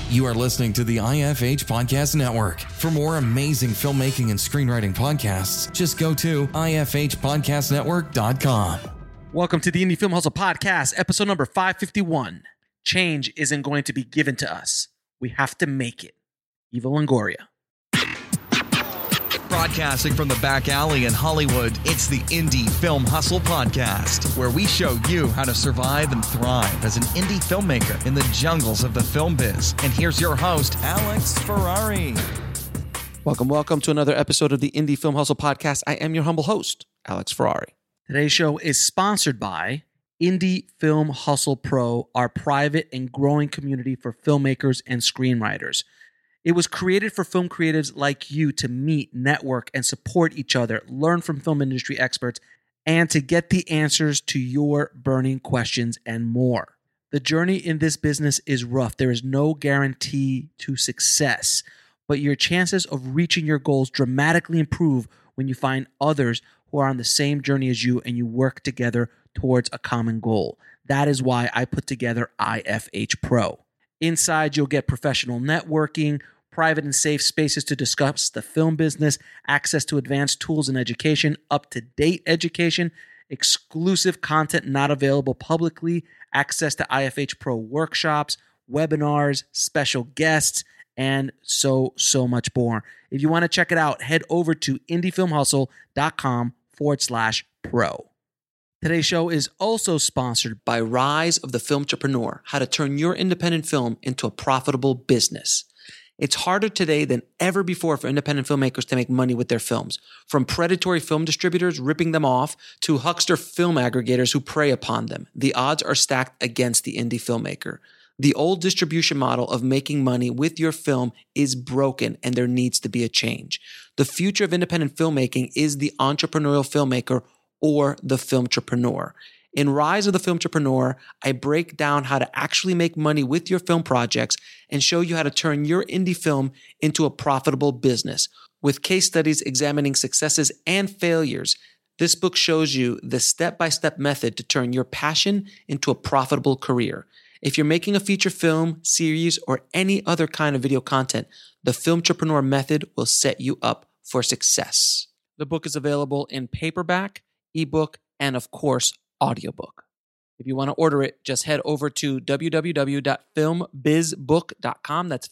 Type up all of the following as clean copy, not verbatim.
You are listening to the IFH Podcast Network. For more amazing filmmaking and screenwriting podcasts, just go to ifhpodcastnetwork.com. Welcome to the Indie Film Hustle Podcast, episode number 551. Change isn't going to be given to us. We have to make it. Eva Longoria. Broadcasting from the back alley in Hollywood, it's the Indie Film Hustle Podcast, where we show you how to survive and thrive as an indie filmmaker in the jungles of the film biz. And here's your host, Alex Ferrari. Welcome to another episode of the Indie Film Hustle Podcast. I am your humble host, Alex Ferrari. Today's show is sponsored by Indie Film Hustle Pro, our private and growing community for filmmakers and screenwriters. It was created for film creatives like you to meet, network, and support each other, learn from film industry experts, and to get the answers to your burning questions and more. The journey in this business is rough. There is no guarantee to success, but your chances of reaching your goals dramatically improve when you find others who are on the same journey as you and you work together towards a common goal. That is why I put together IFH Pro. Inside, you'll get professional networking, private and safe spaces to discuss the film business, access to advanced tools and education, up-to-date education, exclusive content not available publicly, access to IFH Pro workshops, webinars, special guests, and so much more. If you want to check it out, head over to indiefilmhustle.com/pro. Today's show is also sponsored by Rise of the Filmtrepreneur, how to turn your independent film into a profitable business. It's harder today than ever before for independent filmmakers to make money with their films. From predatory film distributors ripping them off to huckster film aggregators who prey upon them, the odds are stacked against the indie filmmaker. The old distribution model of making money with your film is broken, and there needs to be a change. The future of independent filmmaking is the entrepreneurial filmmaker or the filmtrepreneur. In Rise of the Filmtrepreneur, I break down how to actually make money with your film projects and show you how to turn your indie film into a profitable business. With case studies examining successes and failures, this book shows you the step-by-step method to turn your passion into a profitable career. If you're making a feature film, series, or any other kind of video content, the Filmtrepreneur method will set you up for success. The book is available in paperback, ebook, and of course, audiobook. If you want to order it, just head over to www.filmbizbook.com. That's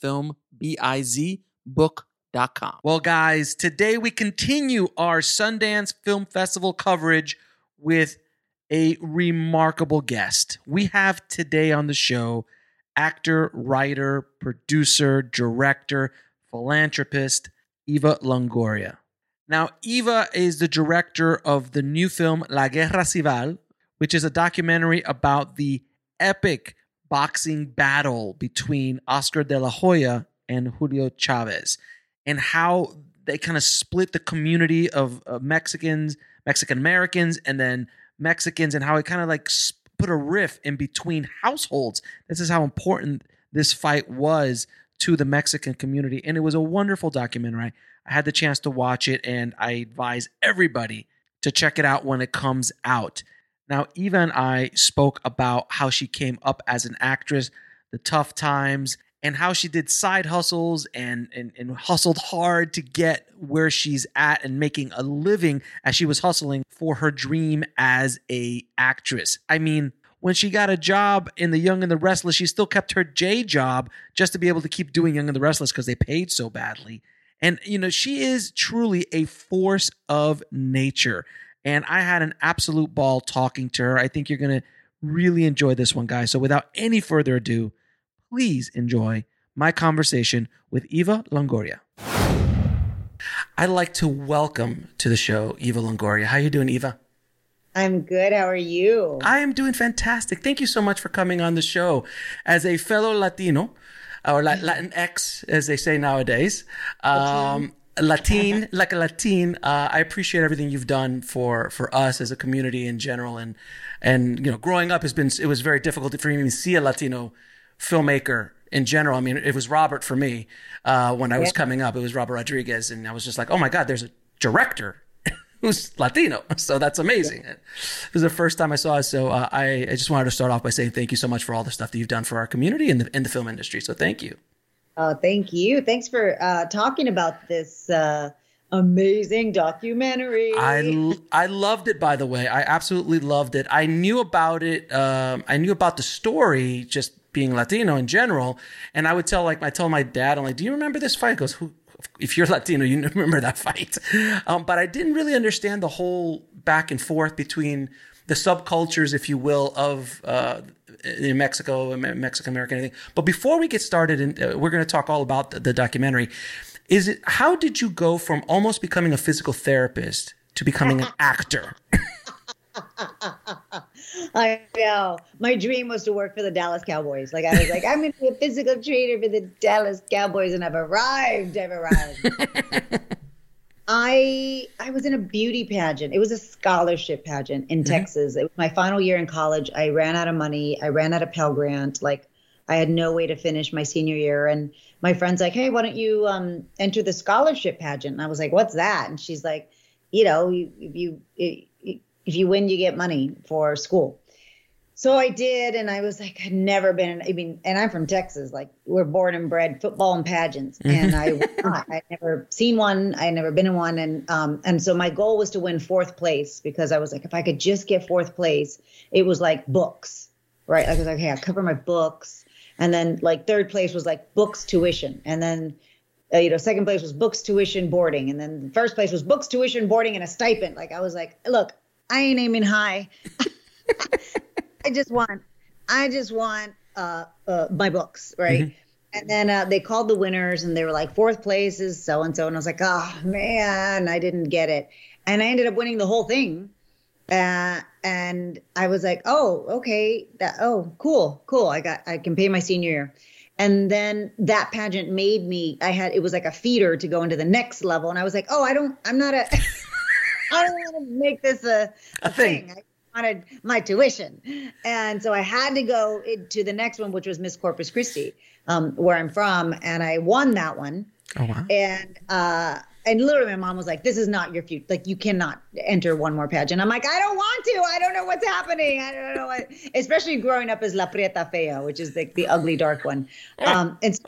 filmbizbook.com. Well, guys, today we continue our Sundance Film Festival coverage with a remarkable guest. We have today on the show actor, writer, producer, director, philanthropist, Eva Longoria. Now, Eva is the director of the new film La Guerra Civil, which is a documentary about the epic boxing battle between Oscar de la Hoya and Julio Chavez, and how they kind of split the community of Mexicans, Mexican Americans, and then Mexicans, and how it kind of like put a rift in between households. This is how important this fight was to the Mexican community. And it was a wonderful documentary. I had the chance to watch it, and I advise everybody to check it out when it comes out. Now, Eva and I spoke about how she came up as an actress, the tough times, and how she did side hustles and hustled hard to get where she's at and making a living as she was hustling for her dream as an actress. I mean, when she got a job in The Young and the Restless, she still kept her J job just to be able to keep doing Young and the Restless because they paid so badly. And, you know, she is truly a force of nature. And I had an absolute ball talking to her. I think you're going to really enjoy this one, guys. So without any further ado, please enjoy my conversation with Eva Longoria. I'd like to welcome to the show Eva Longoria. How are you doing, Eva? I'm good. How are you? I am doing fantastic. Thank you so much for coming on the show. As a fellow Latino, or Latinx, as they say nowadays, Latin, like a Latin, I appreciate everything you've done for us as a community in general. And you know, growing up it was very difficult for me to see a Latino filmmaker in general. I mean, it was Robert for me when I was coming up. It was Robert Rodriguez. And I was just like, oh my God, there's a director who's Latino. So that's amazing. It was the first time I saw it. So I just wanted to start off by saying thank you so much for all the stuff that you've done for our community and in the film industry. So thank you. Oh, thank you. Thanks for talking about this amazing documentary. I loved it, by the way. I absolutely loved it. I knew about it. I knew about the story, just being Latino in general. And I told my dad, I'm like, do you remember this fight? He goes, if you're Latino, you remember that fight. But I didn't really understand the whole back and forth between the subcultures, if you will, of in Mexico, Mexican American, anything. But before we get started, and we're going to talk all about the documentary. How did you go from almost becoming a physical therapist to becoming an actor? I know. My dream was to work for the Dallas Cowboys. Like I was like, I'm going to be a physical trainer for the Dallas Cowboys, and I've arrived. I was in a beauty pageant. It was a scholarship pageant in Texas. It was my final year in college. I ran out of money. I ran out of Pell Grant. Like I had no way to finish my senior year. And my friend's like, hey, why don't you enter the scholarship pageant? And I was like, what's that? And she's like, if you win, you get money for school. So I did. And I was like, I'd never been, and I'm from Texas, like we're born and bred football and pageants. And I'd never seen one. I had never been in one. And so my goal was to win 4th place, because I was like, if I could just get 4th place, it was like books, right? I was like, hey, I'll cover my books. And then like 3rd place was like books, tuition. And then, 2nd place was books, tuition, boarding. And then 1st place was books, tuition, boarding, and a stipend. Like I was like, look, I ain't aiming high. I just want my books, right? Mm-hmm. And then they called the winners, and they were like, 4th place is so and so, and I was like, oh man, I didn't get it, and I ended up winning the whole thing, and I was like, oh okay, cool, I can pay my senior year, and then that pageant made me. It was like a feeder to go into the next level, and I was like, oh, I don't want to make this a thing. Wanted my tuition. And so I had to go to the next one, which was Miss Corpus Christi, where I'm from. And I won that one. Oh, wow. And literally my mom was like, this is not your future. Like, you cannot enter one more pageant. I'm like, I don't want to. I don't know what's happening. I don't know what, especially growing up as La Prieta Fea, which is the ugly, dark one. And so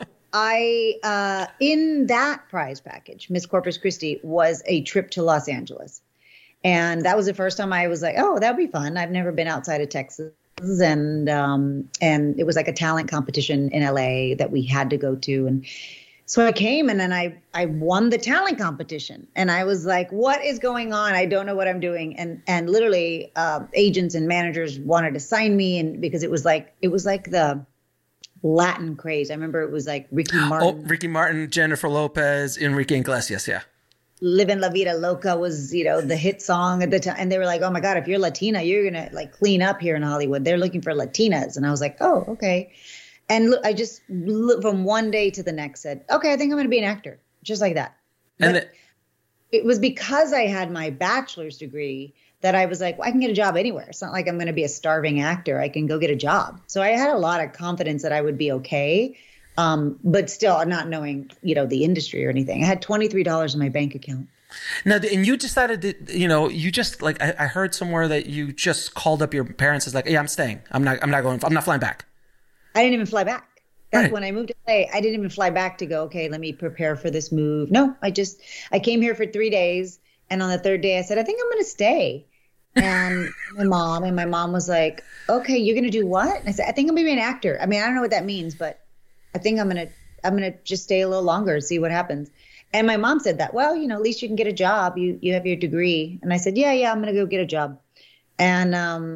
I, in that prize package, Miss Corpus Christi was a trip to Los Angeles. And that was the first time I was like, oh, that'd be fun. I've never been outside of Texas. And it was like a talent competition in LA that we had to go to. And so I came, and then I won the talent competition. And I was like, what is going on? I don't know what I'm doing. And literally agents and managers wanted to sign me. And because it was like the Latin craze. I remember it was like Ricky Martin. Oh, Ricky Martin, Jennifer Lopez, Enrique Iglesias. Yeah. Livin' La Vida Loca was, the hit song at the time. And they were like, oh my God, if you're Latina, you're going to like clean up here in Hollywood. They're looking for Latinas. And I was like, oh, okay. And I just from one day to the next said, okay, I think I'm going to be an actor. Just like that. But it was because I had my bachelor's degree that I was like, well, I can get a job anywhere. It's not like I'm going to be a starving actor. I can go get a job. So I had a lot of confidence that I would be okay. But still not knowing, the industry or anything. I had $23 in my bank account. Now, and you decided that, you just like, I heard somewhere that you just called up your parents as like, yeah, I'm staying. I'm not flying back. I didn't even fly back. That's when I moved to LA. I didn't even fly back to go, okay, let me prepare for this move. No, I came here for 3 days. And on the 3rd day I said, I think I'm going to stay. And my mom was like, okay, you're going to do what? And I said, I think I'm going to be an actor. I mean, I don't know what that means, but I think I'm gonna just stay a little longer and see what happens. And my mom said that, well, at least you can get a job. You have your degree. And I said, yeah, I'm gonna go get a job. And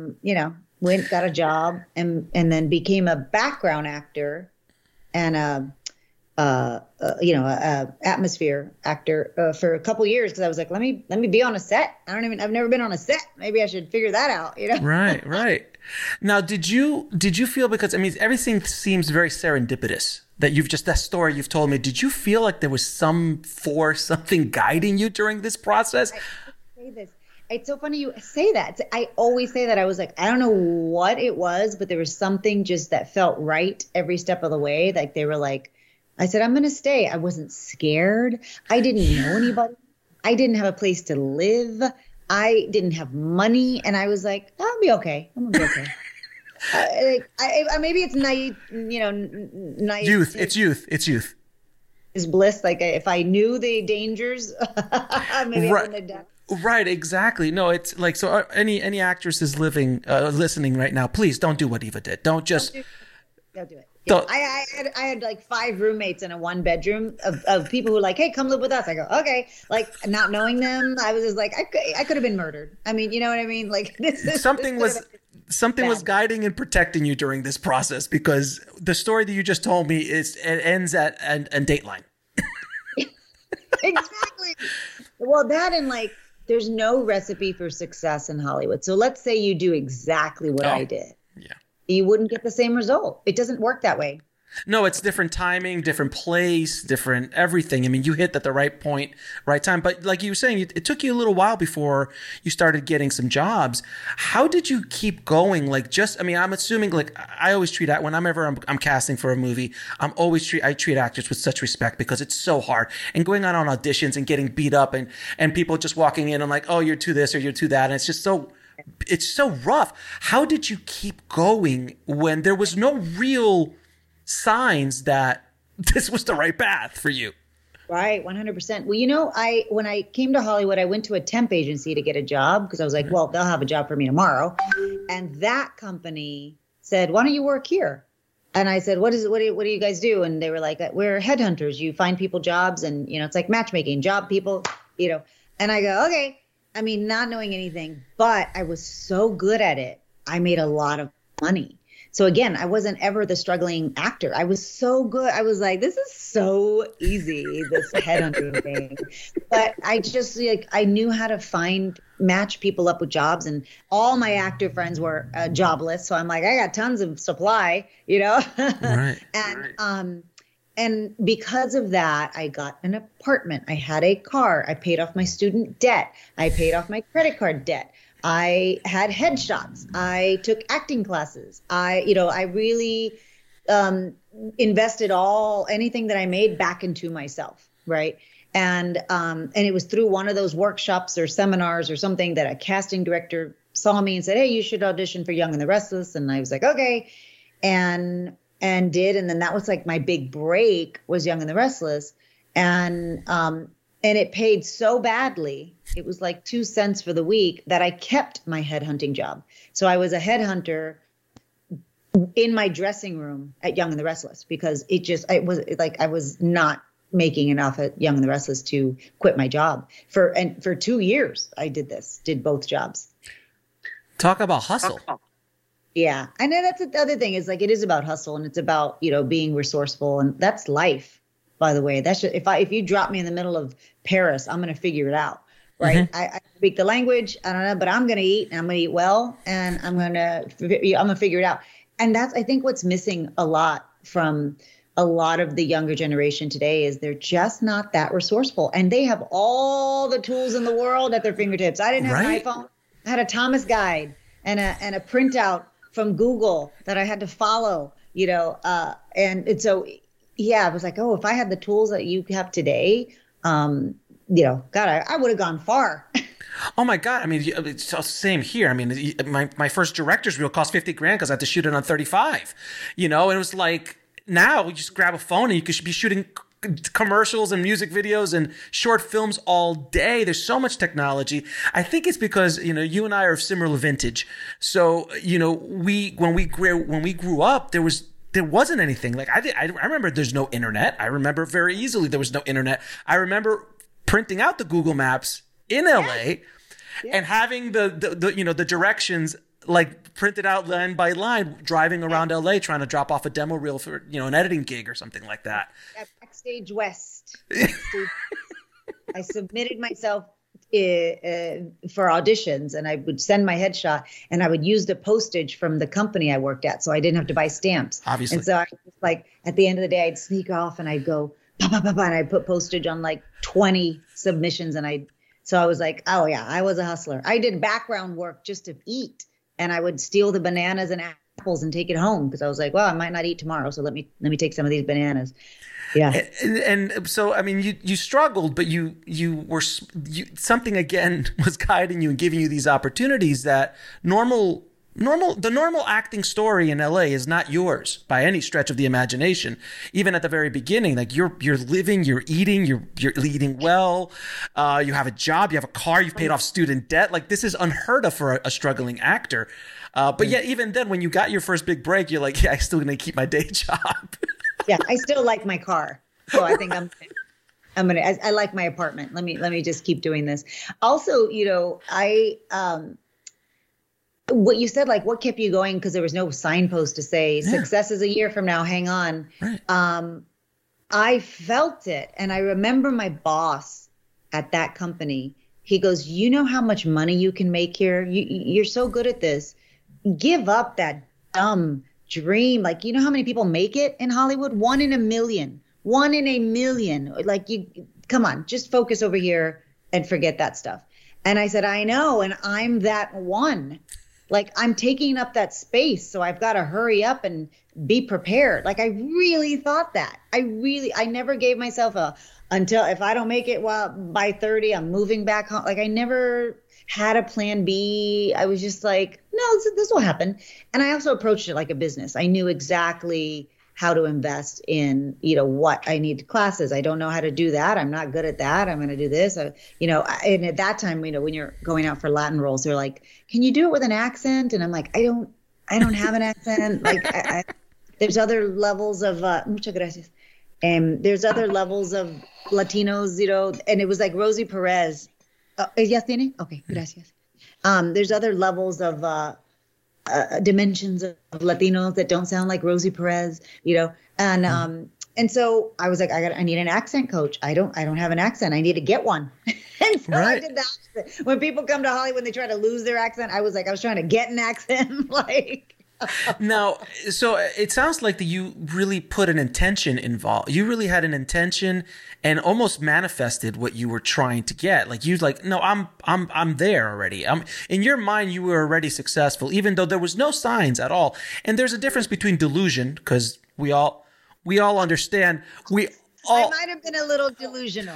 went, got a job, and then became a background actor and a atmosphere actor for a couple years, because I was like, let me be on a set. I've never been on a set. Maybe I should figure that out. Right. Now, did you feel, because everything seems very serendipitous, that story you've told me, did you feel like there was something guiding you during this process? I say this. It's so funny you say that. I always say that. I was like, I don't know what it was, but there was something just that felt right every step of the way. Like they were like, I said, I'm going to stay. I wasn't scared. I didn't know anybody. I didn't have a place to live. I didn't have money. And I was like, I'll be okay. I'm going to be okay. Maybe it's naive, naive. Youth. It's youth. is bliss. Like if I knew the dangers, maybe I wouldn't have done. Right, exactly. No, it's like, so any actresses listening right now, please don't do what Eva did. Don't do it. Yeah. I had like 5 roommates in a 1-bedroom of people who were like, hey, come live with us. I go, okay. Like, not knowing them, I was just like, I could have been murdered. I mean, you know what I mean? Like something was guiding and protecting you during this process, because the story that you just told me it ends at Dateline. Exactly. Well, that and like, there's no recipe for success in Hollywood. So let's say you do exactly what I did. Yeah. You wouldn't get the same result. It doesn't work that way. No, it's different timing, different place, different everything. I mean, you hit at the right point, right time. But like you were saying, it took you a little while before you started getting some jobs. How did you keep going? Like, I'm assuming, like, I always treat that whenever I'm casting for a movie, I treat actors with such respect, because it's so hard. And going on auditions and getting beat up and people just walking in and like, oh, you're too this or you're too that. And it's so rough. How did you keep going when there was no real signs that this was the right path for you? Right, 100%. Well, when I came to Hollywood, I went to a temp agency to get a job, because I was like, well, they'll have a job for me tomorrow. And that company said, why don't you work here? And I said, what do you guys do? And they were like, we're headhunters. You find people jobs, and it's like matchmaking, job people, And I go, okay. I mean, not knowing anything, but I was so good at it. I made a lot of money. So again, I wasn't ever the struggling actor. I was so good. I was like, this is so easy, this headhunting thing. But I just I knew how to match people up with jobs, and all my actor friends were jobless. So I'm like, I got tons of supply, Right. And because of that, I got an apartment. I had a car. I paid off my student debt. I paid off my credit card debt. I had headshots. I took acting classes. I really invested anything that I made back into myself, right? And it was through one of those workshops or seminars or something that a casting director saw me and said, hey, you should audition for Young and the Restless. And I was like, okay. And did. And then that was like my big break, was Young and the Restless. And it paid so badly. It was like 2 cents for the week that I kept my headhunting job. So I was a headhunter in my dressing room at Young and the Restless, because it was like I was not making enough at Young and the Restless to quit my job. For 2 years I did both jobs. Talk about hustle. Yeah. I know that's the other thing, is like, it is about hustle, and it's about, being resourceful, and that's life, by the way. That's just, if you drop me in the middle of Paris, I'm going to figure it out. Right. Mm-hmm. I speak the language. I don't know, but I'm going to eat, and I'm going to eat well, and I'm going to figure it out. And that's, I think, what's missing a lot from a lot of the younger generation today, is they're just not that resourceful, and they have all the tools in the world at their fingertips. I didn't have an iPhone. I had a Thomas guide and a printout from Google that I had to follow, and so, yeah, I was like, oh, if I had the tools that you have today, God, I would have gone far. Oh my God. I mean, it's the same here. I mean, my first director's reel cost $50,000 because I had to shoot it on 35, and it was like, now you just grab a phone and you could be shooting commercials and music videos and short films all day. There's so much technology. I think it's because, you and I are of similar vintage. So, when we grew up, there wasn't anything. Like I remember there's no internet. I remember very easily there was no internet. I remember printing out the Google Maps in LA and having the directions like printed out line by line, driving around LA trying to drop off a demo reel for, an editing gig or something like that. At Backstage West. I submitted myself for auditions, and I would send my headshot, and I would use the postage from the company I worked at, so I didn't have to buy stamps. Obviously. And so I was like, at the end of the day, I'd sneak off and I'd go, bah, bah, bah, bah, and I'd put postage on like 20 submissions. So I was like, oh yeah, I was a hustler. I did background work just to eat, and I would steal the bananas and apples and take it home, because I was like, well, I might not eat tomorrow, so let me take some of these bananas. Yeah. And so, I mean, you struggled, but something again was guiding you and giving you these opportunities that normal The normal acting story in LA is not yours by any stretch of the imagination. Even at the very beginning, like you're living, you're eating well, you have a job, you have a car, you've paid off student debt. Like this is unheard of for a struggling actor. But yet even then, when you got your first big break, you're like, yeah, I'm still gonna keep my day job. Yeah, I still like my car, so I think I like my apartment. Let me just keep doing this. Also, what you said, like what kept you going? Because there was no signpost to say success is a year from now. Hang on. Right. I felt it. And I remember my boss at that company, he goes, you know how much money you can make here? You're so good at this. Give up that dumb dream. Like, you know how many people make it in Hollywood? 1 in a million. 1 in a million. Like come on, just focus over here and forget that stuff. And I said, I know. And I'm that one. Like I'm taking up that space, so I've got to hurry up and be prepared. Like I really thought that. I never gave myself until if I don't make it by 30, I'm moving back home. Like I never had a plan B. I was just like, no, this will happen. And I also approached it like a business. I knew exactly how to invest in, what I need classes. I don't know how to do that. I'm not good at that. I'm going to do this. And at that time, when you're going out for Latin roles, they're like, can you do it with an accent? And I'm like, I don't have an accent. Like there's other levels of, muchas gracias. There's other levels of Latinos, and it was like Rosie Perez. ¿Ellas tiene? Okay, gracias. There's other levels of, dimensions of Latinos that don't sound like Rosie Perez, and so I was like, I need an accent coach. I don't have an accent. I need to get one. And so I did that. When people come to Hollywood, they try to lose their accent. I was trying to get an accent. Now, so it sounds like that you really put an intention involved. You really had an intention and almost manifested what you were trying to get. Like no, I'm there already. In your mind, you were already successful, even though there was no signs at all. And there's a difference between delusion, because we all understand. I might have been a little delusional.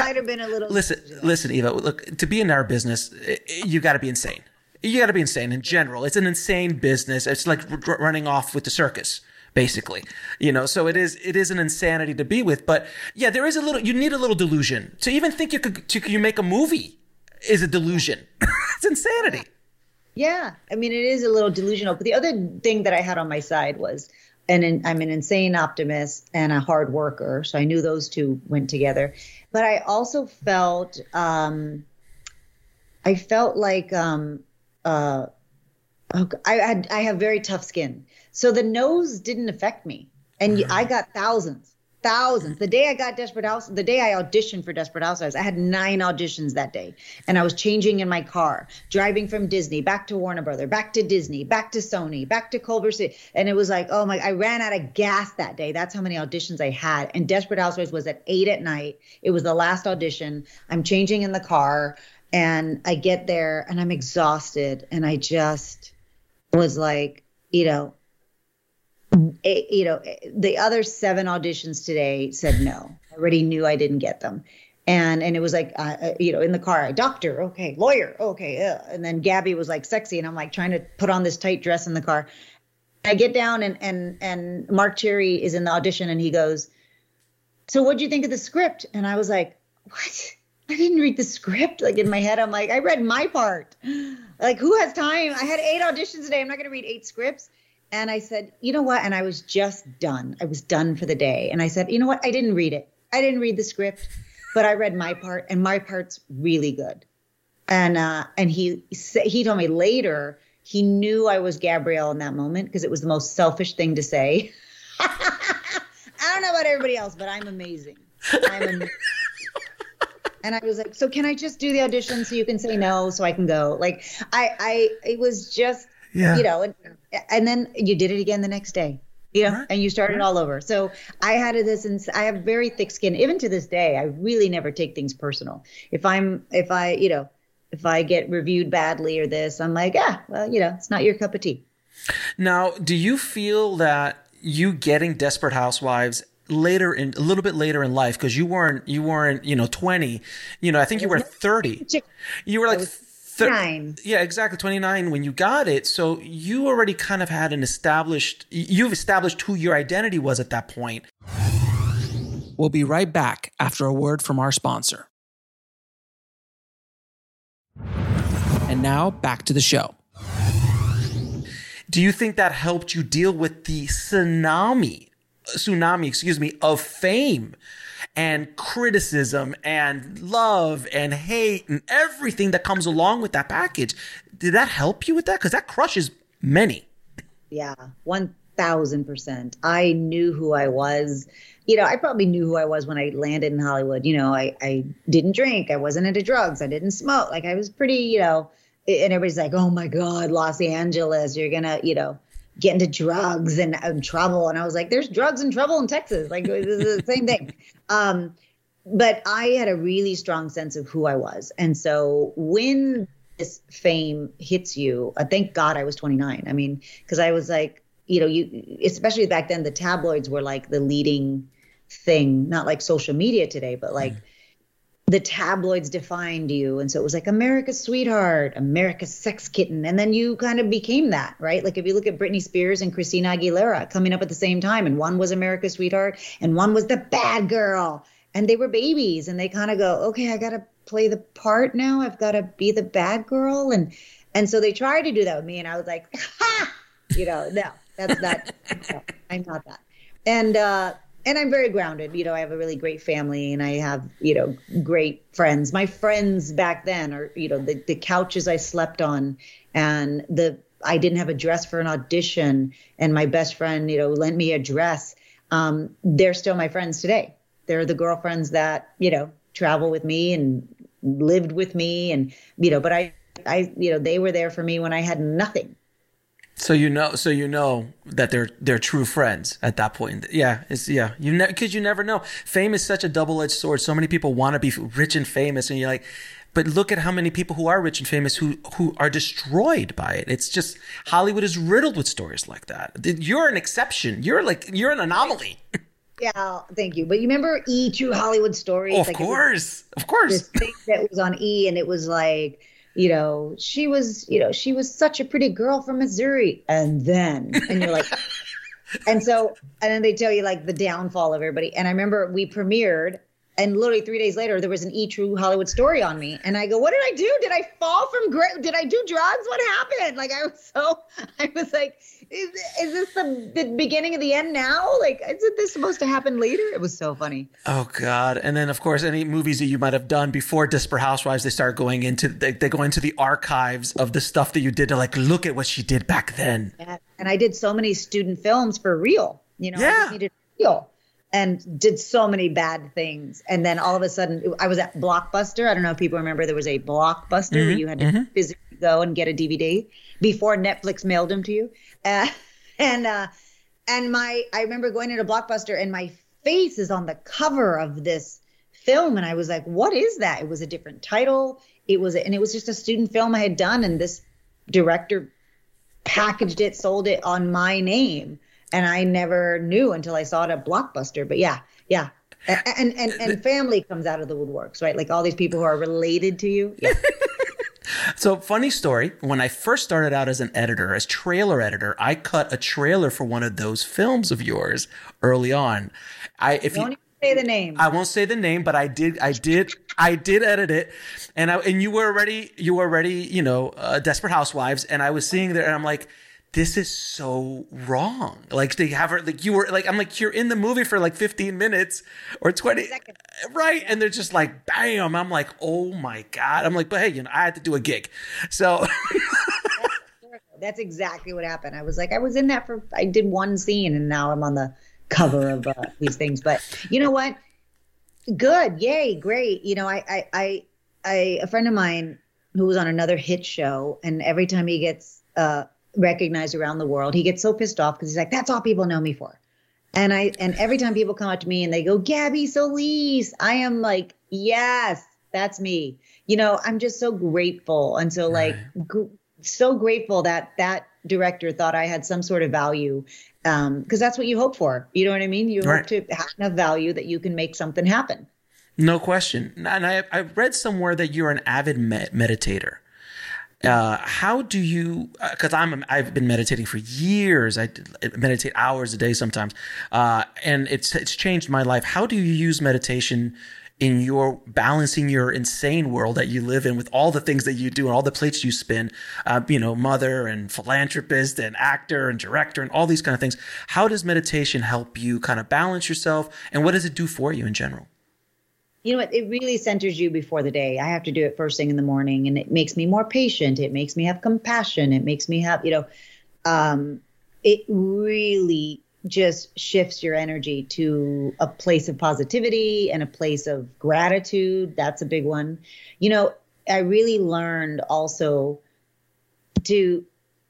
Listen, Eva. Look, to be in our business, you got to be insane. You got to be insane in general. It's an insane business. It's like running off with the circus, basically. So it is an insanity to be with. But yeah, there is you need a little delusion. To even think you make a movie is a delusion. It's insanity. Yeah. I mean, it is a little delusional. But the other thing that I had on my side was, I'm an insane optimist and a hard worker. So I knew those two went together. But I also felt, like, I have very tough skin. So the nose didn't affect me. And I got thousands. The day I got the day I auditioned for Desperate Housewives, I had 9 auditions that day. And I was changing in my car, driving from Disney, back to Warner Brothers, back to Disney, back to Sony, back to Culver City. And it was like, oh my, I ran out of gas that day. That's how many auditions I had. And Desperate Housewives was at 8 at night. It was the last audition. I'm changing in the car. And I get there and I'm exhausted. And I just was like, the other 7 auditions today said no. I already knew I didn't get them. And it was like, in the car, doctor, okay, lawyer, okay. And then Gabby was like sexy. And I'm like trying to put on this tight dress in the car. I get down and Mark Cherry is in the audition and he goes, so what'd you think of the script? And I was like, what? I didn't read the script. Like in my head, I'm like, I read my part. Like who has time? I had 8 auditions today. I'm not going to read 8 scripts. And I said, you know what? And I was just done. I was done for the day. And I said, you know what? I didn't read it. I didn't read the script, but I read my part and my part's really good. And he told me later, he knew I was Gabrielle in that moment because it was the most selfish thing to say. I don't know about everybody else, but I'm amazing. And I was like, so can I just do the audition so you can say no so I can go? Like it was just, and then you did it again the next day, right. And you started all over. So I had I have very thick skin. Even to this day, I really never take things personal. If I get reviewed badly or this, I'm like, it's not your cup of tea. Now, do you feel that you getting Desperate Housewives a little bit later in life, because you weren't 20, I think you were 30. You were like 9. Yeah, exactly. 29 when you got it. So you already kind of had you've established who your identity was at that point. We'll be right back after a word from our sponsor. And now back to the show. Do you think that helped you deal with the tsunami, of fame and criticism and love and hate and everything that comes along with that package? Did that help you with that? Because that crushes many. Yeah, 1000%. I knew who I was. I probably knew who I was when I landed in Hollywood. I didn't drink. I wasn't into drugs. I didn't smoke. Like, I was pretty, and everybody's like, oh my God, Los Angeles, you're going to, get into drugs and trouble. And I was like, there's drugs and trouble in Texas. Like, it's the same thing. But I had a really strong sense of who I was. And so when this fame hits you, thank God I was 29. I mean, because I was like, especially back then, the tabloids were like the leading thing, not like social media today, but like the tabloids defined you. And so it was like America's sweetheart, America's sex kitten. And then you kind of became that, right? Like if you look at Britney Spears and Christina Aguilera coming up at the same time, and one was America's sweetheart and one was the bad girl, and they were babies, and they kind of go, okay, I got to play the part now. I've got to be the bad girl. And so they tried to do that with me. And I was like, ha, no, that's not, no, I'm not that. And I'm very grounded. I have a really great family, and I have, great friends. My friends back then are, the couches I slept on, and I didn't have a dress for an audition, and my best friend, lent me a dress. They're still my friends today. They're the girlfriends that, travel with me and lived with me, and, but I, they were there for me when I had nothing. So you know that they're true friends at that point. Yeah, because you never know. Fame is such a double-edged sword. So many people want to be rich and famous, and you're like, but look at how many people who are rich and famous who are destroyed by it. It's just Hollywood is riddled with stories like that. You're an exception. You're an anomaly. Yeah, thank you. But you remember True Hollywood Stories? Oh, of course. This thing that was on E, and it was like, she was such a pretty girl from Missouri. And you're like, and then they tell you like the downfall of everybody. And I remember we premiered, and literally 3 days later, there was an True Hollywood Story on me. And I go, what did I do? Did I fall from did I do drugs? What happened? Like, I was like, is this the beginning of the end now? Like, isn't this supposed to happen later? It was so funny. Oh God. And then of course, any movies that you might have done before Desperate Housewives, they start going into, they go into the archives of the stuff that you did to like, look at what she did back then. Yeah. And I did so many student films for real, I just needed real. And did so many bad things. And then all of a sudden, I was at Blockbuster. I don't know if people remember, there was a Blockbuster where you had to physically go and get a DVD before Netflix mailed them to you. I remember going into Blockbuster, and my face is on the cover of this film. And I was like, what is that? It was a different title. It was just a student film I had done. And this director packaged it, sold it on my name. And I never knew until I saw it at Blockbuster. But yeah. And family comes out of the woodworks, right? Like all these people who are related to you. Yeah. So funny story. When I first started out as an editor, as trailer editor, I cut a trailer for one of those films of yours early on. Don't even say the name. I won't say the name, but I did edit it. And you were already, Desperate Housewives. And I was seeing there, and I'm like, this is so wrong. Like they have her, like you were like, I'm like, you're in the movie for like 15 minutes or 20, right? And they're just like, bam. I'm like, oh my God. I'm like, but hey, I had to do a gig. So that's exactly what happened. I was like, I did one scene, and now I'm on the cover of these things. But you know what? Good. Yay. Great. A friend of mine who was on another hit show, and every time he gets, recognized around the world, he gets so pissed off because he's like, that's all people know me for. And every time people come up to me and they go, Gabby Solis, I am like, yes, that's me. I'm just so grateful. And so like, so grateful that director thought I had some sort of value. Cause that's what you hope for. You know what I mean? You hope to have enough value that you can make something happen. No question. And I read somewhere that you're an avid meditator. How do you, because I've been meditating for years. I meditate hours a day sometimes. And it's changed my life. How do you use meditation in your balancing your insane world that you live in with all the things that you do and all the plates you spin, mother and philanthropist and actor and director and all these kind of things? How does meditation help you kind of balance yourself, and what does it do for you in general? You know what? It really centers you before the day. I have to do it first thing in the morning, and it makes me more patient. It makes me have compassion. It makes me have, it really just shifts your energy to a place of positivity and a place of gratitude. That's a big one. I really learned also to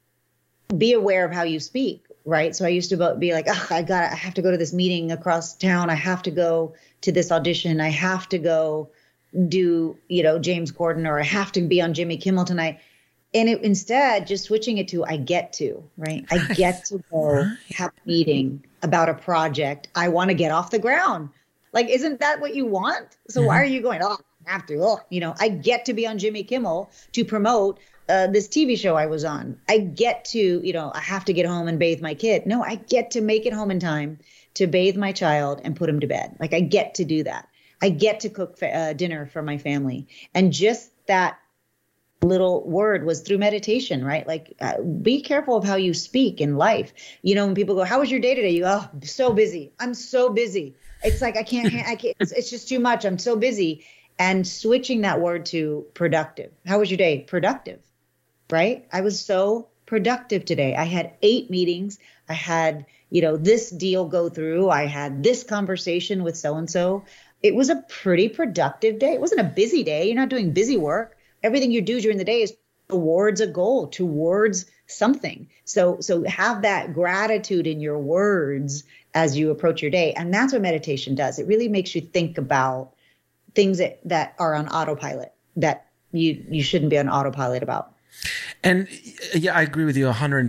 be aware of how you speak, right? So I used to be like, I have to go to this meeting across town. I have to go to this audition. I have to go do, James Corden, or I have to be on Jimmy Kimmel tonight. And instead, just switching it to, I get to, right? I get to go have a meeting about a project I want to get off the ground. Like, isn't that what you want? So why are you going, I have to, I get to be on Jimmy Kimmel to promote this TV show I was on. I get to, I have to get home and bathe my kid. No, I get to make it home in time to bathe my child and put him to bed. Like, I get to do that. I get to cook dinner for my family. And just that little word was through meditation, right? Like, be careful of how you speak in life. When people go, how was your day today? You go, I'm so busy. I'm so busy. It's like, I can't, it's just too much. I'm so busy. And switching that word to productive. How was your day? Productive, right? I was so productive today. I had 8 meetings. I had, this deal go through. I had this conversation with so-and-so. It was a pretty productive day. It wasn't a busy day. You're not doing busy work. Everything you do during the day is towards a goal, towards something. So have that gratitude in your words as you approach your day. And that's what meditation does. It really makes you think about things that are on autopilot, that you shouldn't be on autopilot about. And yeah, I agree with you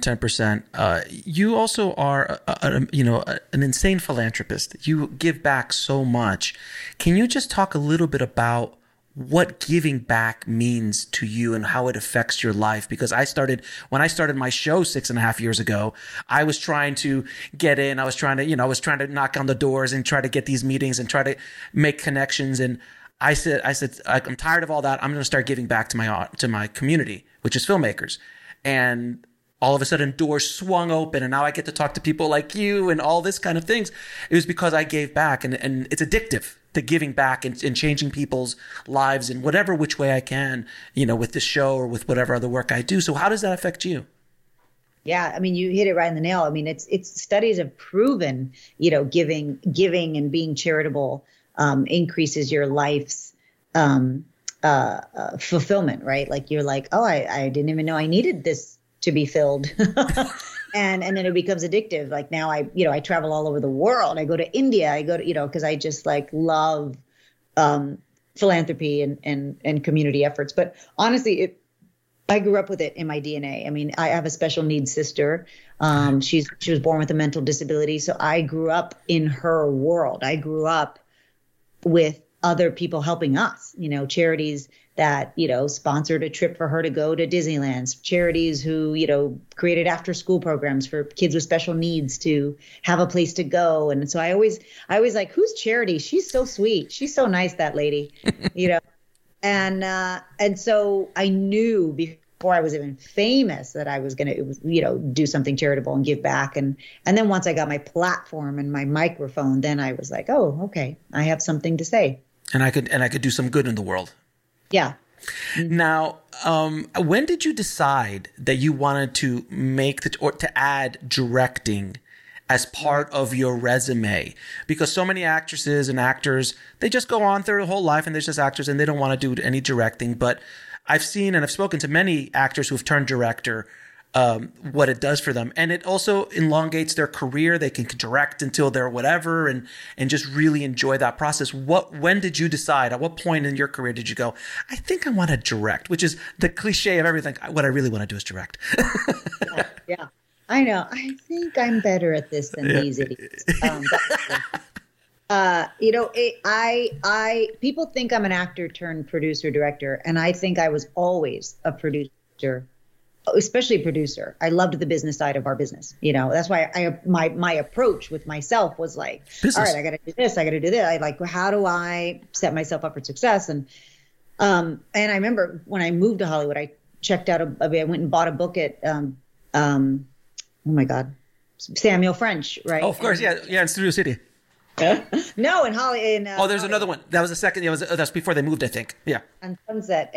110%. You also are, an insane philanthropist. You give back so much. Can you just talk a little bit about what giving back means to you and how it affects your life? Because when I started my show 6.5 years ago, I was trying to get in. I was trying to knock on the doors and try to get these meetings and try to make connections. And I said, I'm tired of all that. I'm going to start giving back to my community, which is filmmakers. And all of a sudden doors swung open, and now I get to talk to people like you and all this kind of things. It was because I gave back, and it's addictive to giving back and changing people's lives in whatever which way I can, with this show or with whatever other work I do. So how does that affect you? Yeah, I mean, you hit it right in the nail. I mean, it's studies have proven, giving and being charitable increases your life's fulfillment, right? Like, you're like, I didn't even know I needed this to be filled. And then it becomes addictive. Like, now I travel all over the world. I go to India. I go to, because I just love philanthropy and community efforts. But honestly, I grew up with it in my DNA. I mean, I have a special needs sister. She was born with a mental disability. So I grew up in her world. I grew up with other people helping us, charities that, sponsored a trip for her to go to Disneyland, charities who, created after school programs for kids with special needs to have a place to go. And so I always like, who's Charity? She's so sweet. She's so nice, that lady, And so I knew before I was even famous that I was going to, do something charitable and give back. And then once I got my platform and my microphone, then I was like, oh, okay, I have something to say. And I could do some good in the world. Yeah. Now, when did you decide that you wanted to to add directing as part of your resume? Because so many actresses and actors, they just go on through their whole life and they're just actors and they don't want to do any directing. But I've seen and I've spoken to many actors who've turned director, what it does for them. And it also elongates their career. They can direct until they're whatever and just really enjoy that process. When did you decide? At what point in your career did you go, I think I want to direct, which is the cliche of everything. What I really want to do is direct. Yeah. I know. I think I'm better at this than these idiots. People think I'm an actor turned producer director, and I think I was always a producer actor, especially a producer. I loved the business side of our business. You know, that's why my approach with myself was like, business. All right, I got to do this. I got to do that. I like, how do I set myself up for success? And I remember when I moved to Hollywood, I checked out I went and bought a book at, oh my God, Samuel French, right? Oh, of course. Yeah. In Studio City. No, in Holly. There's Hollywood. another one. That was the second. That's before they moved, I think. Yeah. On Sunset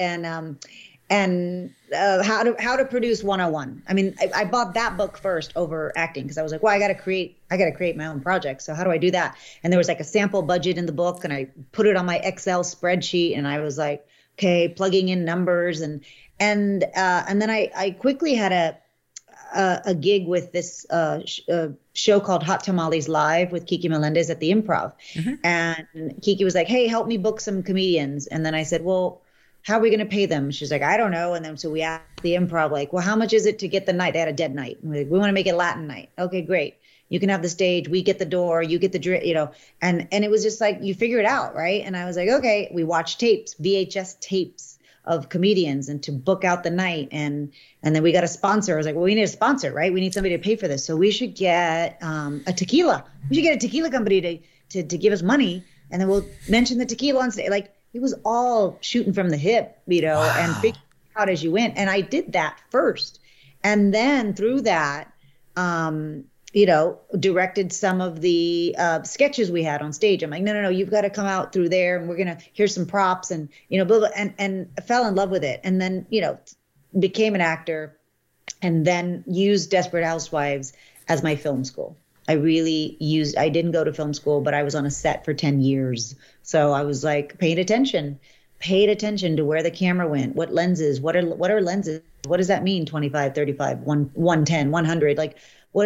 and how to produce 101. I mean, I bought that book first over acting because I was like, well, I got to create my own project. So how do I do that? And there was like a sample budget in the book, and I put it on my Excel spreadsheet, and I was like, okay, plugging in numbers, and then I quickly had a gig with this show called Hot Tamales Live with Kiki Melendez at the Improv. Mm-hmm. And Kiki was like, hey, help me book some comedians. And then I said, well, how are we going to pay them? She's like, I don't know. And then so we asked the Improv, like, well, how much is it to get the night? They had a dead night. And we're like, we want to make it Latin night. Okay, great. You can have the stage. We get the door. You get the, you know, and it was just like, you figure it out. Right. And I was like, okay, we watched tapes, VHS tapes of comedians and to book out the night. And then we got a sponsor. I was like, well, we need a sponsor, right? We need somebody to pay for this. So we should get a tequila. We should get a tequila company to give us money. And then we'll mention the tequila on stage. Like, it was all shooting from the hip, you know, wow. And figuring out as you went. And I did that first. And then through that, you know, directed some of the sketches we had on stage. I'm like, no, you've got to come out through there, and we're going to here's some props, and, you know, blah, blah, and I fell in love with it. And then, you know, became an actor, and then used Desperate Housewives as my film school. I didn't go to film school, but I was on a set for 10 years. So I was like, paid attention to where the camera went, what lenses, what are lenses? What does that mean? 25, 35, 110, 100, like,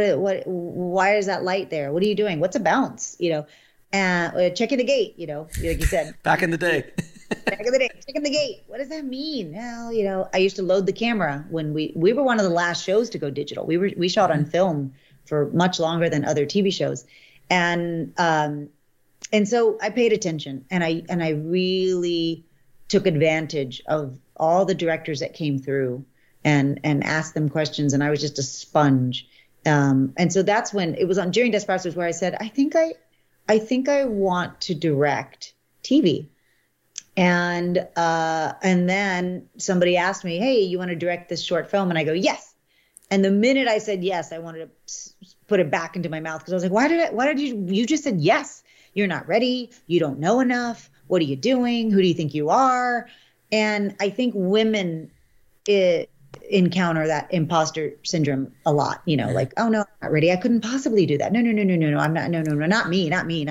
why is that light there? What are you doing? What's a bounce? You know, checking the gate, you know, like you said. Back in the day. Checking the gate. What does that mean? Well, you know, I used to load the camera when we were one of the last shows to go digital. We shot on film for much longer than other TV shows. And so I paid attention, and I really took advantage of all the directors that came through and asked them questions. And I was just a sponge. And so that's when it was during Desperate Housewives where I said, I think I want to direct TV. And then somebody asked me, hey, you want to direct this short film? And I go, yes. And the minute I said yes, I wanted to put it back into my mouth, because I was like, why did you just said yes? You're not ready. You don't know enough. What are you doing? Who do you think you are? And I think women encounter that imposter syndrome a lot, you know, like, oh no, I'm not ready. I couldn't possibly do that. No, I'm not, no, not me.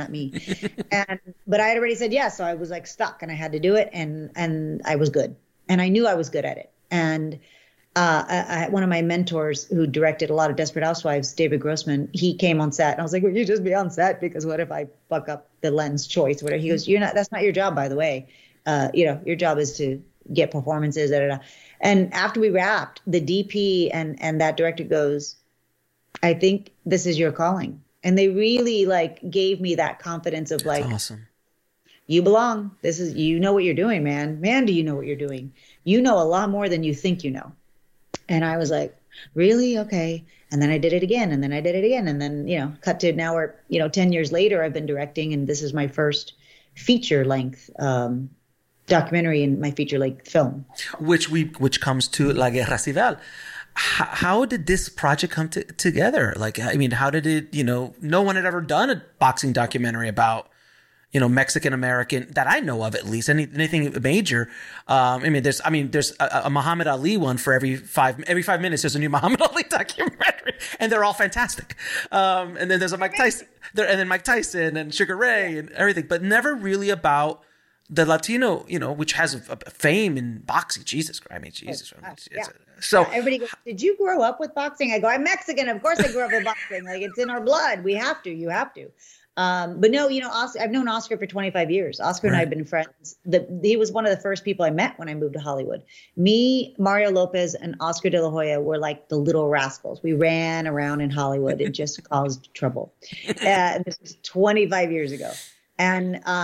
But I had already said yes. So I was like stuck, and I had to do it. And I was good, and I knew I was good at it. And one of my mentors who directed a lot of Desperate Housewives, David Grossman, he came on set, and I was like, "Will you just be on set? Because what if I fuck up the lens choice?" Whatever. He goes, that's not your job, by the way. You know, your job is to get performances. And after we wrapped, the DP and that director goes, "I think this is your calling." And they really like gave me that confidence of like, awesome. You belong. You know what you're doing, man. Man, do you know what you're doing? You know a lot more than you think you know. And I was like, really? Okay. And then I did it again. And then I did it again. And then, you know, cut to now we're, you know, 10 years later, I've been directing, and this is my first feature length documentary in my feature length film. Which comes to La Guerra Civil. How did this project come together? Like, I mean, how did it, you know, no one had ever done a boxing documentary about, you know, Mexican American that I know of, at least anything major. There's a Muhammad Ali one for every 5 minutes. There's a new Muhammad Ali documentary, and they're all fantastic. And then there's a Mike Tyson, and Sugar Ray and everything, but never really about the Latino, you know, which has a fame in boxing. Jesus Christ. So everybody goes, did you grow up with boxing? I go, I'm Mexican. Of course I grew up with boxing. Like, it's in our blood. You have to. But no, you know, I've known Oscar for 25 years. Oscar and I have been friends. He was one of the first people I met when I moved to Hollywood. Me, Mario Lopez, and Oscar De La Hoya were like the little rascals. We ran around in Hollywood and just caused trouble. This was 25 years ago.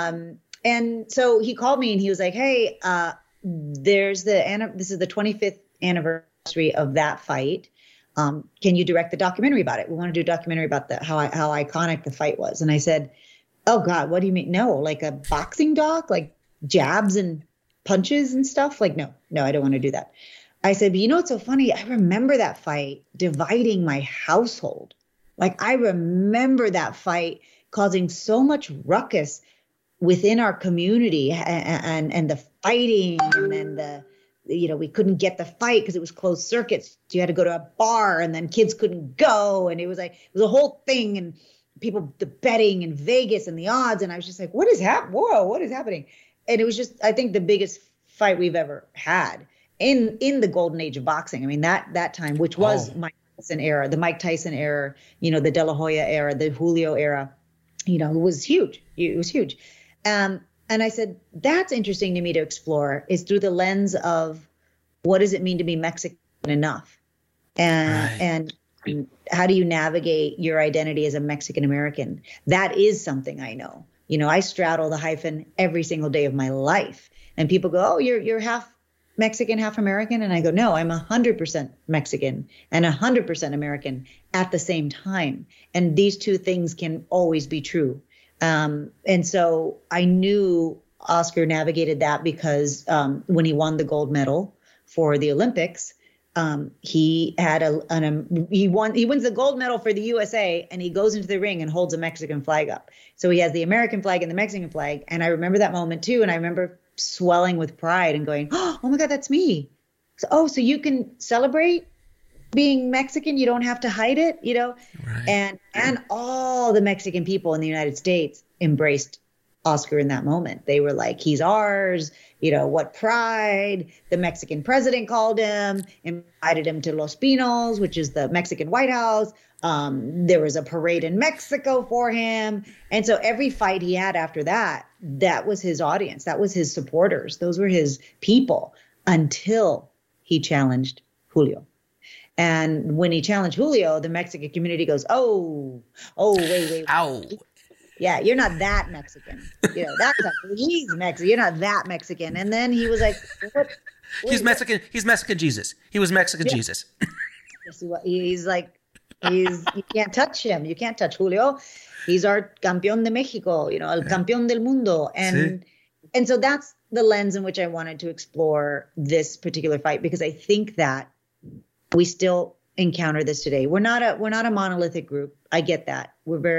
And so he called me, and he was like, hey, this is the 25th anniversary of that fight. Can you direct the documentary about it? We want to do a documentary about how iconic the fight was. And I said, oh God, what do you mean? No, like a boxing doc, like jabs and punches and stuff? Like, no, I don't want to do that. I said, but you know what's so funny? I remember that fight dividing my household. Like, I remember that fight causing so much ruckus within our community, and the fighting, and then we couldn't get the fight because it was closed circuits. So you had to go to a bar, and then kids couldn't go. And it was a whole thing, and people, the betting in Vegas and the odds. And I was just like, what is happening? Whoa, what is happening? And it was just, I think, the biggest fight we've ever had in the golden age of boxing. I mean, that time, which was Mike Tyson era, the Mike Tyson era, the De La Hoya era, the Julio era, it was huge. It was huge. And I said, that's interesting to me to explore, is through the lens of what does it mean to be Mexican enough? And how do you navigate your identity as a Mexican American? That is something I know. I straddle the hyphen every single day of my life. And people go, oh, you're half Mexican, half American. And I go, no, I'm 100% Mexican and 100% American at the same time. And these two things can always be true. And so I knew Oscar navigated that because when he won the gold medal for the Olympics, he wins the gold medal for the USA, and he goes into the ring and holds a Mexican flag up. So he has the American flag and the Mexican flag. And I remember that moment too. And I remember swelling with pride and going, oh my God, that's me. So you can celebrate being Mexican. You don't have to hide it, Right. And all the Mexican people in the United States embraced Oscar in that moment. They were like, he's ours, what pride. The Mexican president called him, invited him to Los Pinos, which is the Mexican White House. There was a parade in Mexico for him. And so every fight he had after that was his audience. That was his supporters. Those were his people until he challenged Julio. And when he challenged Julio, the Mexican community goes, oh, wait. Ow. Yeah, you're not that Mexican. He's Mexican. You're not that Mexican. And then he was like, what? He's Mexican. He's Mexican Jesus. He was Mexican Jesus. He's like, you can't touch him. You can't touch Julio. He's our campeón de México, el campeón del mundo. And so that's the lens in which I wanted to explore this particular fight, because I think that we still encounter this today. We're not a monolithic group. I get that.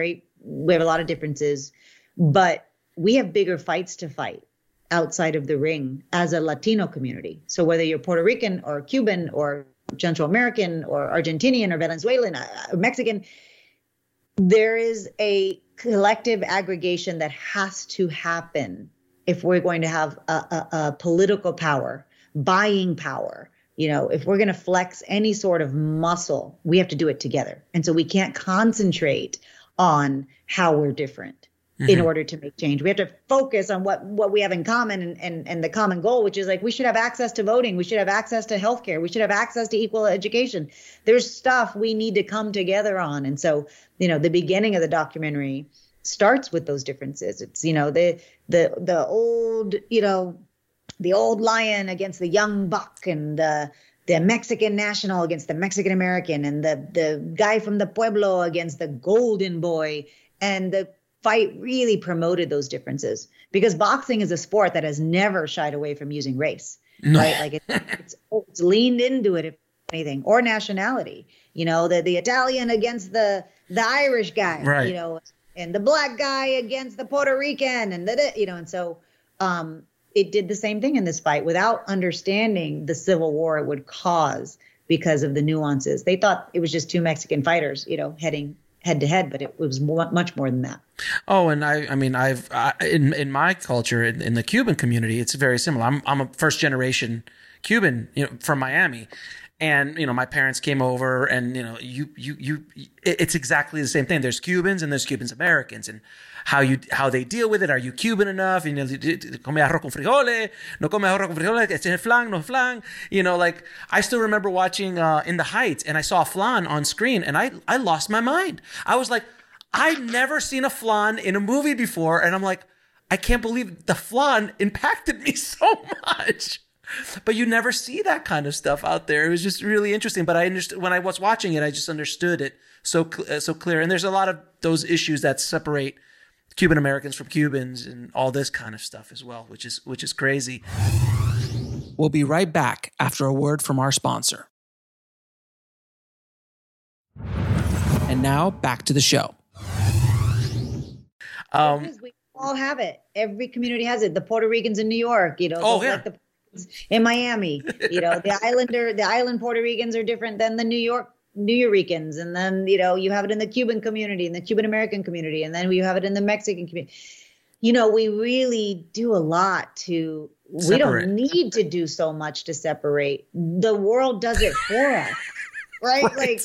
We have a lot of differences, but we have bigger fights to fight outside of the ring as a Latino community. So whether you're Puerto Rican or Cuban or Central American or Argentinian or Venezuelan or Mexican, there is a collective aggregation that has to happen if we're going to have a political power, buying power. If we're going to flex any sort of muscle, we have to do it together. And so we can't concentrate on how we're different in order to make change. We have to focus on what we have in common and the common goal, which is like, we should have access to voting. We should have access to healthcare. We should have access to equal education. There's stuff we need to come together on. And so, the beginning of the documentary starts with those differences. It's, the old, the old lion against the young buck, and the Mexican national against the Mexican American, and the guy from the pueblo against the golden boy. And the fight really promoted those differences, because boxing is a sport that has never shied away from using race, right? Like it's leaned into it, if anything, or nationality, the Italian against the Irish guy, right. And the black guy against the Puerto Rican, and so it did the same thing in this fight without understanding the civil war it would cause because of the nuances. They thought it was just two Mexican fighters, heading head to head, but it was much more than that. Oh, and I've in my culture, in the Cuban community, it's very similar. I'm a first generation Cuban, from Miami. And, my parents came over, and, it's exactly the same thing. There's Cubans and there's Cubans Americans, and how they deal with it. Are you Cuban enough? Come arroz con frijoles, no come arroz con frijoles, este es flan, no flan. I still remember watching In the Heights, and I saw a flan on screen, and I lost my mind. I was like, I'd never seen a flan in a movie before, and I'm like, I can't believe the flan impacted me so much. But you never see that kind of stuff out there. It was just really interesting. But I understood when I was watching it, I just understood it so clear. And there's a lot of those issues that separate Cuban Americans from Cubans and all this kind of stuff as well, which is crazy. We'll be right back after a word from our sponsor. And now back to the show. Because we all have it. Every community has it. The Puerto Ricans in New York, you know. Like the in Miami, you know, the island Puerto Ricans are different than the New Yorkers, and then, you know, you have it in the Cuban community and the Cuban American community, and then you have it in the Mexican community. You know, we really do a lot to separate. We don't need to do so much to separate. The world does it for us, right? Like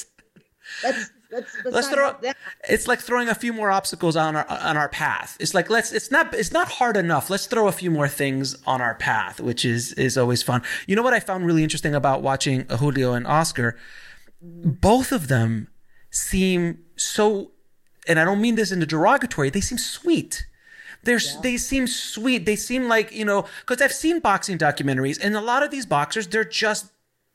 let's throw. It's like throwing a few more obstacles on our path. It's like it's not hard enough. Let's throw a few more things on our path, which is always fun. You know what I found really interesting about watching Julio and Oscar? Both of them seem so, and I don't mean this in a derogatory. They seem sweet. They seem sweet. They seem like, you know, because I've seen boxing documentaries, and a lot of these boxers, they're just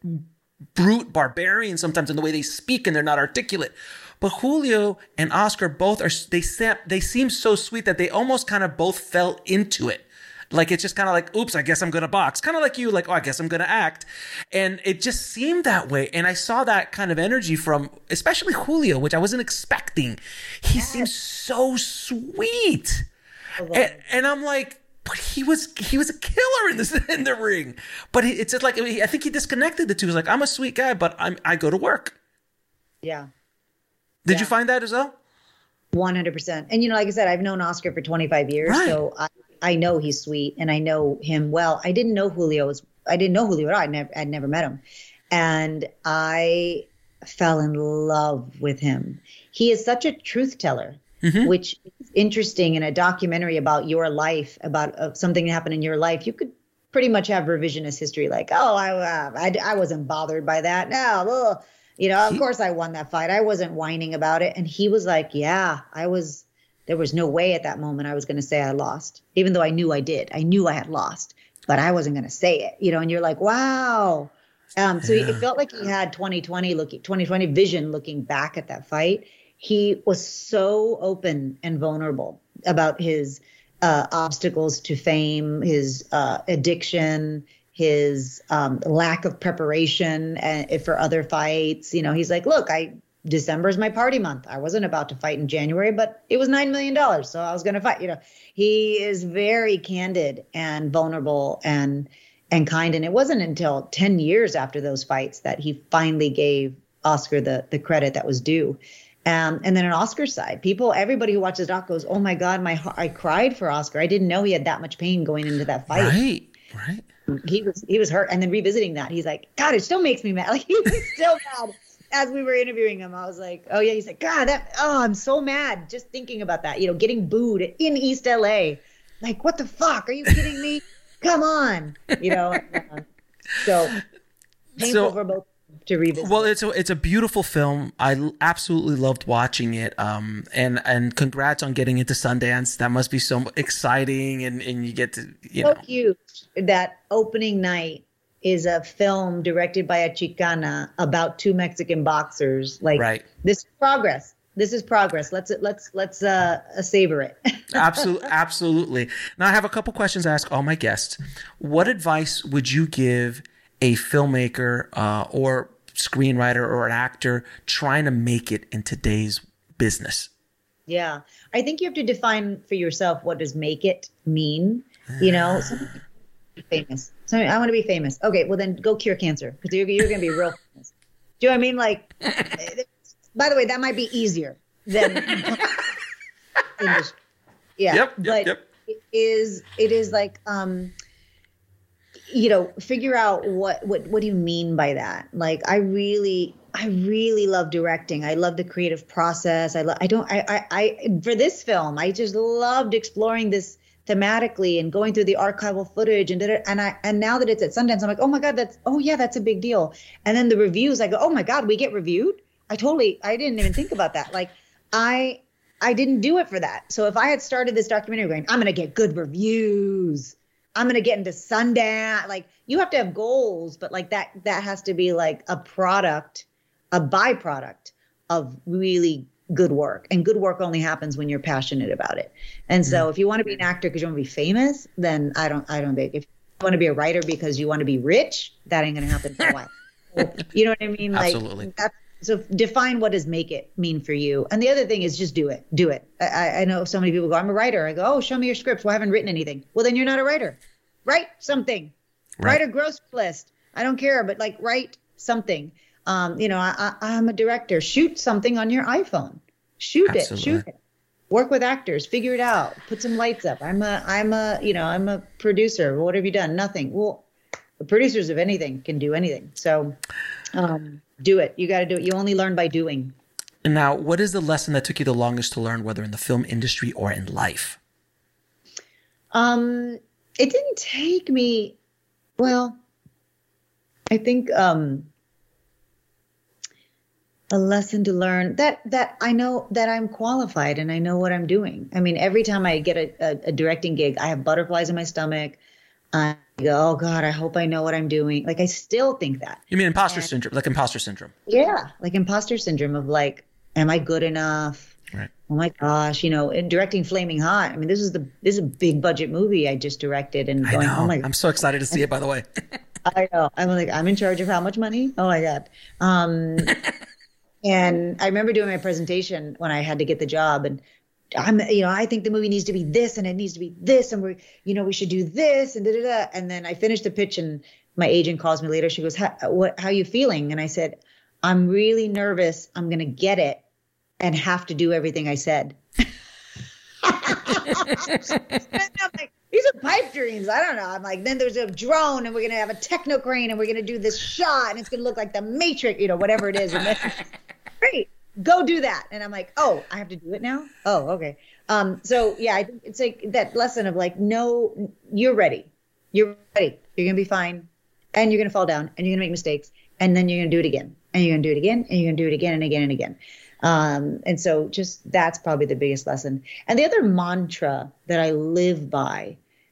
brute barbarians sometimes in the way they speak, and they're not articulate. But Julio and Oscar both they seem so sweet that they almost kind of both fell into it. Like, it's just kind of like, oops, I guess I'm going to box. Kind of like you, like, oh, I guess I'm going to act. And it just seemed that way. And I saw that kind of energy from especially Julio, which I wasn't expecting. He seems so sweet. And I'm like, but he was a killer in the ring. But it's just like, I think he disconnected the two. He was like, I'm a sweet guy, but I go to work. Yeah. Did you find that as well? 100%. And, you know, like I said, I've known Oscar for 25 years. Right. So I know he's sweet and I know him well. I didn't know Julio at all. I'd never met him. And I fell in love with him. He is such a truth teller. Mm-hmm. Which is interesting in a documentary about your life, about something that happened in your life. You could pretty much have revisionist history, like, oh, I wasn't bothered by that. No, you know, of course I won that fight. I wasn't whining about it. And he was like, yeah, there was no way at that moment I was going to say I lost, even though I knew I did. I knew I had lost, but I wasn't going to say it, you know, and you're like, wow. So it felt like he had 2020 vision looking back at that fight. He was so open and vulnerable about his obstacles to fame, his addiction, his lack of preparation for other fights. You know, he's like, look, December is my party month. I wasn't about to fight in January, but it was $9 million, so I was going to fight. You know, he is very candid and vulnerable and kind. And it wasn't until 10 years after those fights that he finally gave Oscar the credit that was due. And then on Oscar's side, everybody who watches the doc goes, oh my God, I cried for Oscar. I didn't know he had that much pain going into that fight. Right. He was hurt. And then revisiting that, he's like, God, it still makes me mad. Like, he was still mad. As we were interviewing him, I was like, oh yeah. He's like, God, I'm so mad just thinking about that. You know, getting booed in East LA. Like, what the fuck? Are you kidding me? Come on. You know, so painful for both. To revisit. Well, it's a beautiful film. I absolutely loved watching it. And congrats on getting into Sundance. That must be so exciting. And you get to, you know. So huge. That opening night is a film directed by a Chicana about two Mexican boxers. Like, right. This is progress. Let's savor it. Absolutely. Now I have a couple questions to ask all my guests. What advice would you give a filmmaker or screenwriter or an actor trying to make it in today's business? Yeah, I think you have to define for yourself, what does make it mean? You know, famous. So I want to be famous. Okay, well then go cure cancer, because you're going to be real famous. Do you know what I mean? Like, by the way, that might be easier than industry. Yeah, yep. It is like, you know, figure out what do you mean by that? Like, I really love directing. I love the creative process. For this film, I just loved exploring this thematically and going through the archival footage and now that it's at Sundance, I'm like, oh my God, that's a big deal. And then the reviews, I go, oh my God, we get reviewed? I didn't even think about that. Like, I didn't do it for that. So if I had started this documentary going, I'm going to get good reviews, I'm going to get into Sundance. Like you have to have goals, but like that has to be like a product, a byproduct of really good work. And good work only happens when you're passionate about it. And so if you want to be an actor because you want to be famous, then I don't think. If you want to be a writer because you want to be rich, that ain't going to happen for a while. So, you know what I mean? Absolutely. Like so define what does make it mean for you. And the other thing is just do it. Do it. I know so many people go, I'm a writer. I go, oh, show me your scripts. Well, I haven't written anything. Well, then you're not a writer. Write something. Right. Write a gross list. I don't care, but like write something. I'm a director. Shoot something on your iPhone. Shoot it. Work with actors. Figure it out. Put some lights up. I'm a producer. What have you done? Nothing. Well, the producers of anything can do anything. So do it. You got to do it. You only learn by doing. And now, what is the lesson that took you the longest to learn, whether in the film industry or in life? It didn't take me. Well, I think a lesson to learn that I know that I'm qualified and I know what I'm doing. I mean, every time I get a directing gig, I have butterflies in my stomach. I go, oh God, I hope I know what I'm doing. Like, I still think that. You mean imposter syndrome, like imposter syndrome? Yeah. Like imposter syndrome of like, am I good enough? Right. Oh my gosh. In directing Flaming Hot. I mean, this is a big budget movie I just directed and going, oh my God. I'm so excited to see it, by the way. I know. I'm like, I'm in charge of how much money? Oh my God. And I remember doing my presentation when I had to get the job, and I think the movie needs to be this and it needs to be this, and we should do this and da da da. And then I finished the pitch, and my agent calls me later. She goes, how are you feeling? And I said, I'm really nervous. I'm going to get it and have to do everything I said. I'm like, these are pipe dreams. I don't know. I'm like, then there's a drone and we're going to have a techno crane and we're going to do this shot and it's going to look like the Matrix, whatever it is. And then, great, go do that. And I'm like, oh, I have to do it now? Oh, okay. So yeah, I think it's like that lesson of like, no, you're ready. You're ready. You're going to be fine. And you're going to fall down and you're going to make mistakes. And then you're going to do it again. And you're going to do it again. And you're going to do it again and again and again. And so just that's probably the biggest lesson. And the other mantra that I live by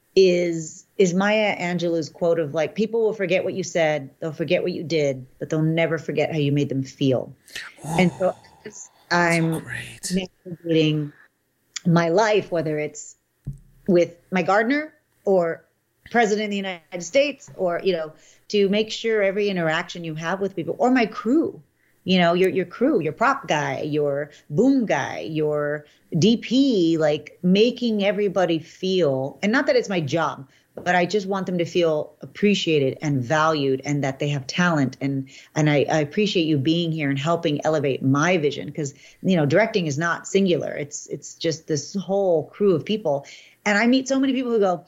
is Maya Angelou's quote of like, people will forget what you said, they'll forget what you did, but they'll never forget how you made them feel. Oh, and so I'm navigating my life, whether it's with my gardener or president of the United States, or, to make sure every interaction you have with people, or my crew, your crew, your prop guy, your boom guy, your DP, like making everybody feel, and not that it's my job, but I just want them to feel appreciated and valued and that they have talent. And I appreciate you being here and helping elevate my vision, because, directing is not singular. It's just this whole crew of people. And I meet so many people who go,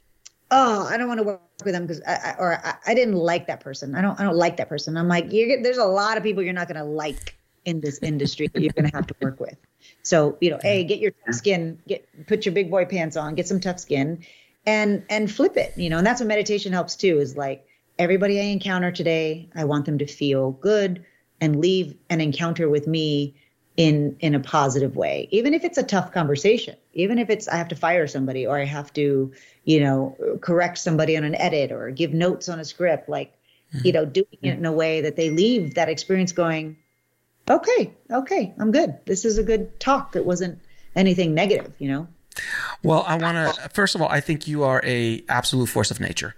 oh, I don't want to work with them because I didn't like that person. I don't like that person. I'm like, there's a lot of people you're not going to like in this industry that you're going to have to work with. So, hey, get your tough skin, put your big boy pants on, get some tough skin and flip it, and that's what meditation helps too, is like everybody I encounter today, I want them to feel good and leave an encounter with me in a positive way, even if it's a tough conversation, even if it's I have to fire somebody or I have to, correct somebody on an edit or give notes on a script, like, doing it in a way that they leave that experience going, okay, I'm good. This is a good talk. It wasn't anything negative, Well, I want to, first of all, I think you are a absolute force of nature.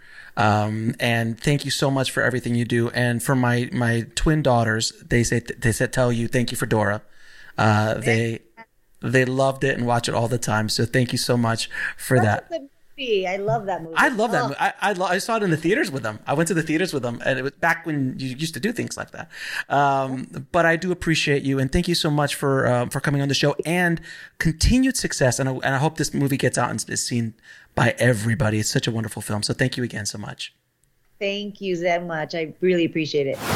And thank you so much for everything you do. And for my twin daughters, they said, tell you, thank you for Dora. They loved it and watch it all the time. So thank you so much for that. I love that movie. I love that movie. I saw it in the theaters with them. I went to the theaters with them, and it was back when you used to do things like that. But I do appreciate you, and thank you so much for coming on the show, and continued success. And I hope this movie gets out and is seen by everybody. It's such a wonderful film. So thank you again so much. Thank you so much. I really appreciate it.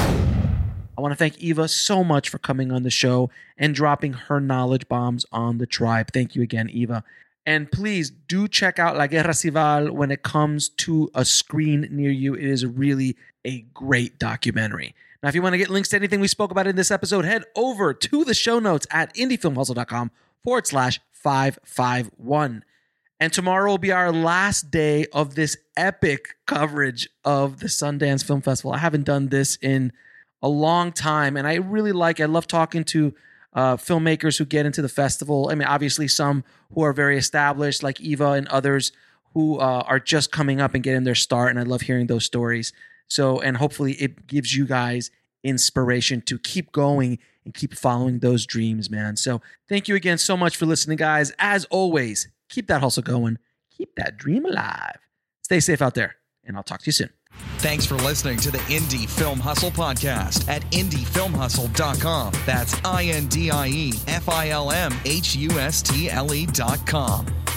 I want to thank Eva so much for coming on the show and dropping her knowledge bombs on the tribe. Thank you again, Eva. And please do check out La Guerra Civil when it comes to a screen near you. It is really a great documentary. Now, if you want to get links to anything we spoke about in this episode, head over to the show notes at indiefilmhustle.com/551. And tomorrow will be our last day of this epic coverage of the Sundance Film Festival. I haven't done this in a long time, and I love talking to filmmakers who get into the festival. I mean, obviously some who are very established, like Eva and others who are just coming up and getting their start, and I love hearing those stories. So, and hopefully it gives you guys inspiration to keep going and keep following those dreams, man. So thank you again so much for listening, guys. As always, keep that hustle going. Keep that dream alive. Stay safe out there, and I'll talk to you soon. Thanks for listening to the Indie Film Hustle podcast at indiefilmhustle.com. That's INDIEFILMHUSTLE.com.